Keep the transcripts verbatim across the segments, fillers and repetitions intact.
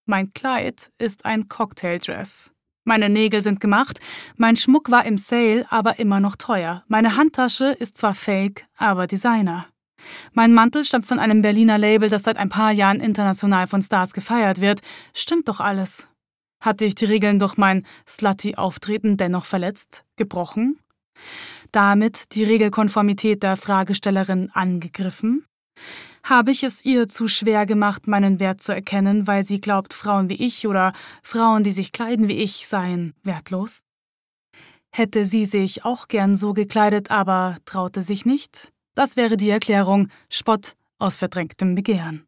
Mein Kleid ist ein Cocktaildress. Meine Nägel sind gemacht, mein Schmuck war im Sale, aber immer noch teuer. Meine Handtasche ist zwar fake, aber Designer. Mein Mantel stammt von einem Berliner Label, das seit ein paar Jahren international von Stars gefeiert wird. Stimmt doch alles. Hatte ich die Regeln durch mein Slutty-Auftreten dennoch verletzt, gebrochen? Damit die Regelkonformität der Fragestellerin angegriffen? Habe ich es ihr zu schwer gemacht, meinen Wert zu erkennen, weil sie glaubt, Frauen wie ich oder Frauen, die sich kleiden wie ich, seien wertlos? Hätte sie sich auch gern so gekleidet, aber traute sich nicht? Das wäre die Erklärung Spott aus verdrängtem Begehren.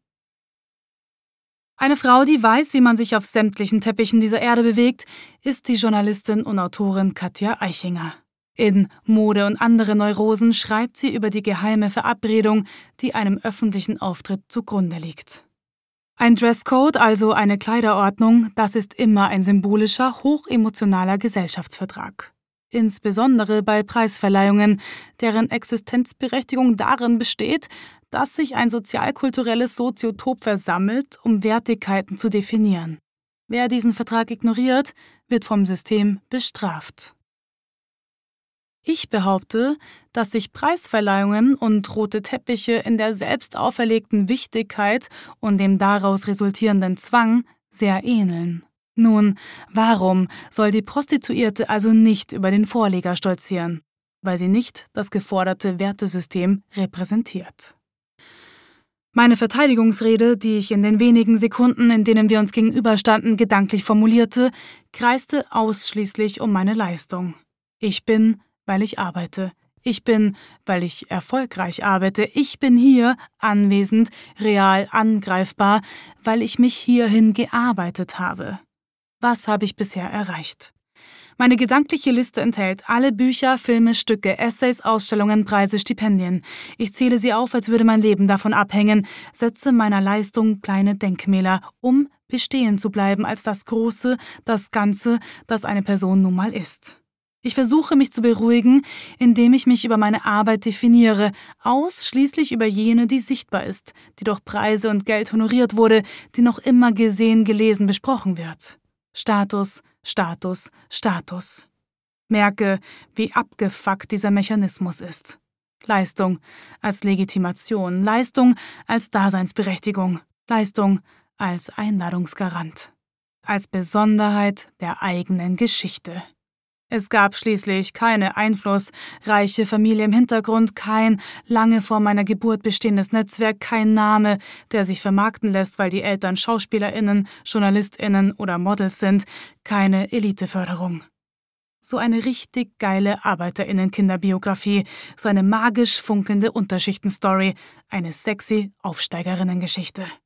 Eine Frau, die weiß, wie man sich auf sämtlichen Teppichen dieser Erde bewegt, ist die Journalistin und Autorin Katja Eichinger. In Mode und andere Neurosen schreibt sie über die geheime Verabredung, die einem öffentlichen Auftritt zugrunde liegt. Ein Dresscode, also eine Kleiderordnung, das ist immer ein symbolischer, hochemotionaler Gesellschaftsvertrag. Insbesondere bei Preisverleihungen, deren Existenzberechtigung darin besteht, dass sich ein sozialkulturelles Soziotop versammelt, um Wertigkeiten zu definieren. Wer diesen Vertrag ignoriert, wird vom System bestraft. Ich behaupte, dass sich Preisverleihungen und rote Teppiche in der selbst auferlegten Wichtigkeit und dem daraus resultierenden Zwang sehr ähneln. Nun, warum soll die Prostituierte also nicht über den Vorleger stolzieren? Weil sie nicht das geforderte Wertesystem repräsentiert. Meine Verteidigungsrede, die ich in den wenigen Sekunden, in denen wir uns gegenüberstanden, gedanklich formulierte, kreiste ausschließlich um meine Leistung. Ich bin, weil ich arbeite. Ich bin, weil ich erfolgreich arbeite. Ich bin hier, anwesend, real angreifbar, weil ich mich hierhin gearbeitet habe. Was habe ich bisher erreicht? Meine gedankliche Liste enthält alle Bücher, Filme, Stücke, Essays, Ausstellungen, Preise, Stipendien. Ich zähle sie auf, als würde mein Leben davon abhängen, setze meiner Leistung kleine Denkmäler, um bestehen zu bleiben als das Große, das Ganze, das eine Person nun mal ist. Ich versuche, mich zu beruhigen, indem ich mich über meine Arbeit definiere, ausschließlich über jene, die sichtbar ist, die durch Preise und Geld honoriert wurde, die noch immer gesehen, gelesen, besprochen wird. Status, Status, Status. Merke, wie abgefuckt dieser Mechanismus ist. Leistung als Legitimation, Leistung als Daseinsberechtigung, Leistung als Einladungsgarant, als Besonderheit der eigenen Geschichte. Es gab schließlich keine einflussreiche Familie im Hintergrund, kein lange vor meiner Geburt bestehendes Netzwerk, kein Name, der sich vermarkten lässt, weil die Eltern SchauspielerInnen, JournalistInnen oder Models sind, keine Eliteförderung. So eine richtig geile ArbeiterInnen-Kinderbiografie, so eine magisch funkelnde Unterschichtenstory, eine sexy Aufsteigerinnengeschichte.